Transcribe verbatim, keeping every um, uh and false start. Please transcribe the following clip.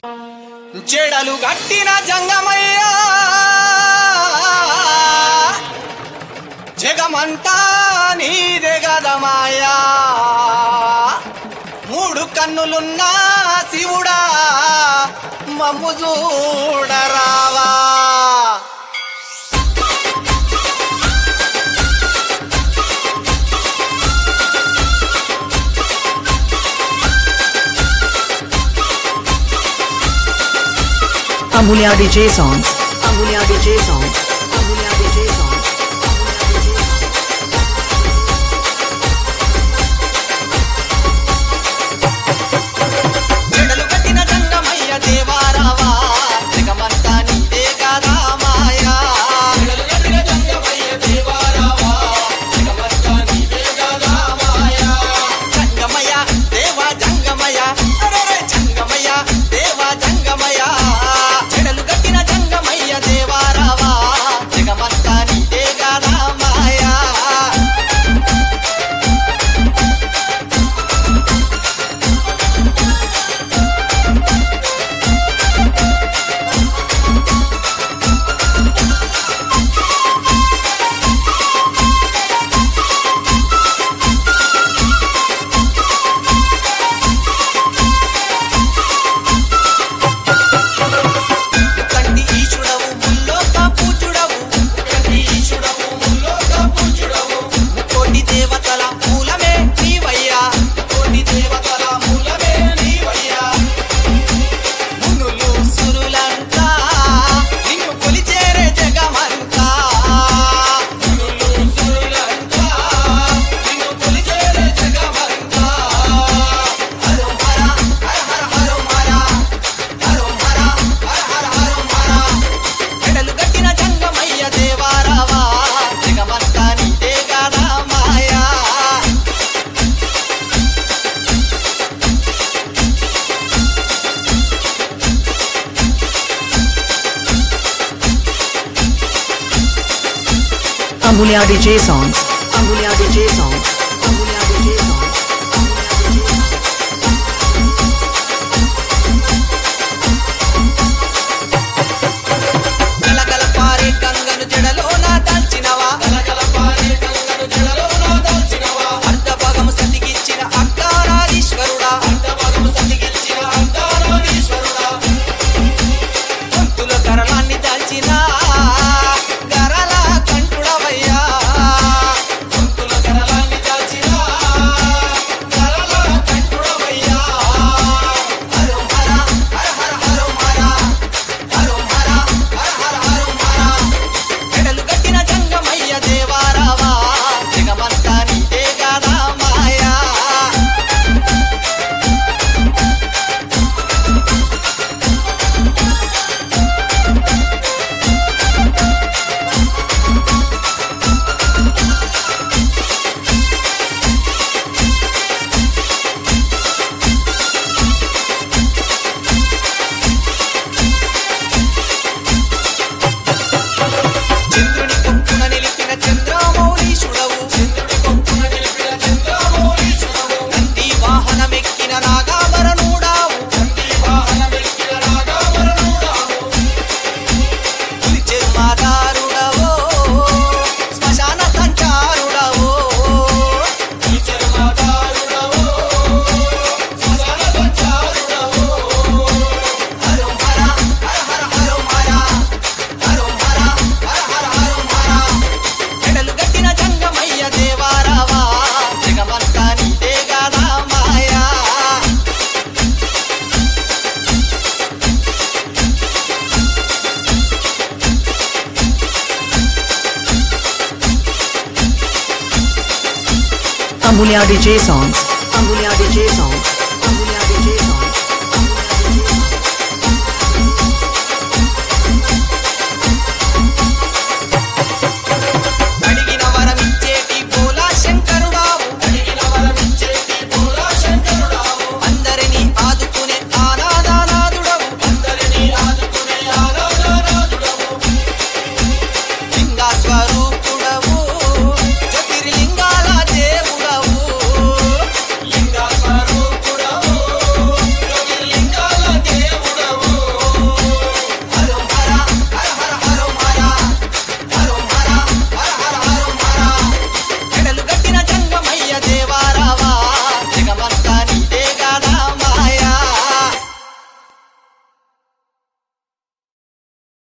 జడలు గట్టిన జంగమయ్య జగమంతా నీదే గదమాయా మూడు కన్నులున్న శివుడా మమ్ము చూడరావా Amulya D J songs. Amulya D J songs. Amulya D J songs. జడలు కట్టిన జంగమయ్య దేవారావా జగమంతా నీదే గదా మాయా జడలు కట్టిన జంగమయ్య దేవారావా జగమంతా నీదే గదా మాయా జంగమయ్య దేవా జంగమయ్య అరెరే జంగమయ్య దేవా జంగమయ్య జడలు కట్టిన జంగమయ్య దేవారావా జగమంతా నీదే గదా మాయా కంటి ఈశుడవు ముల్లోక పూజుడవు కంటి ఈశుడవు ముల్లోక పూజుడవు కోటి దేవతల మూలమే నీవయ్యా కోటి దేవతల మూలమే నీవయ్యా మునులు సురులంతా నిన్ను కొలిచేరే జగమంతా మునులు సురులంతా నిన్ను కొలిచేరే జగమంతా హర హర హర హర హర హర హర హర హర హర జడలు కట్టిన జంగమయ్య దేవారావా జగమంతా నీదే గదా మాయా Amulya D J songs. Amulya D J songs. Amulya D J songs. గలగల పారే గంగను జడలోన దాల్చినవా గలగల పారే గంగను జడలోన దాల్చినవా అర్ధభాగము సతికిచ్చిన అక్కారాధీశ్వరుడా అర్ధభాగము సతికిచ్చిన అక్కారాధీశ్వరుడా గొంతుల గరళాన్ని దాల్చిన గరళ కంఠుడవయ్యా గొంతుల గరళాన్ని దాల్చిన గరళ కంఠుడవయ్యా హర హర హర హర హర హర హర హర హర హర హర జడలు కట్టిన జంగమయ్య దేవారావా జగమంతా నీదే గదా మాయా చంద్రుని కొప్పున నిలిపిన చంద్రమౌళీశుడవు చంద్రుని కొప్పున నిలిపిన చంద్రమౌళీశుడవు నంది వాహనమెక్కిన నాగాభరణుడావు నంది వాహనమెక్కిన నాగాభరణుడావు పులిచెరు మాదారుడవో శ్మశాన సంచారుడవో పులిచెరు మాదారుడవో శ్మశాన సంచారుడవో హర హర హర హర హర హర హర హర హర హర హర జడలు కట్టిన జంగమయ్య దేవారావా జగమంతా నీదే గదా మాయా Amulya D J songs. Amulya D J songs.